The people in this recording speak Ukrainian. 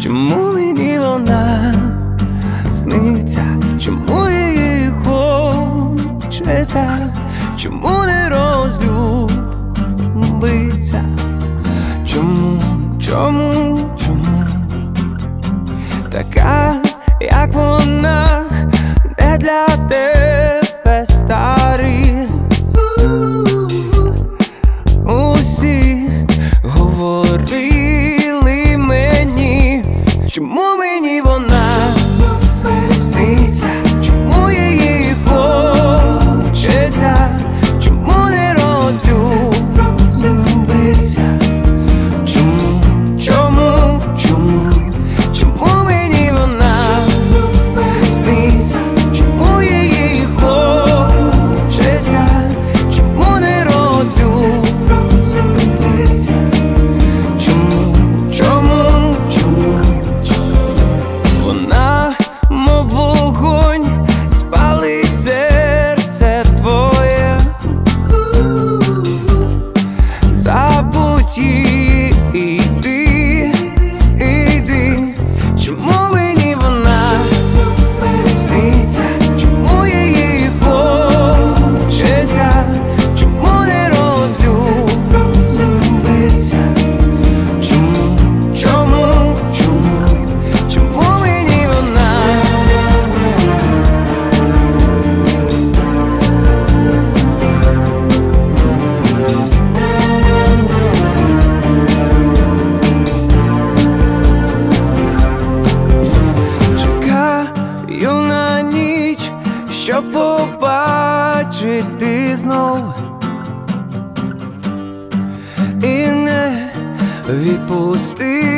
Чому мені вона сниться? Чому її хочеться? Чому не розлюбиться? Чому така, як вона, не для тебе старий? Усі говорили мені, чому мені вона сниться? Чому її хочеться? Чому не розлюбиться? Чому мені вона сниться? Чому її хочеться? Чому не розлюбиться? Чому? Вона, мов вогонь, спалить серце твоє. Забудь її, іди. Чому мені вона сниться? Чому її хочеться? Чому не розлюбиться? Чому мені вона? Чекаю на ніч, щоб побачити знов і не відпустити.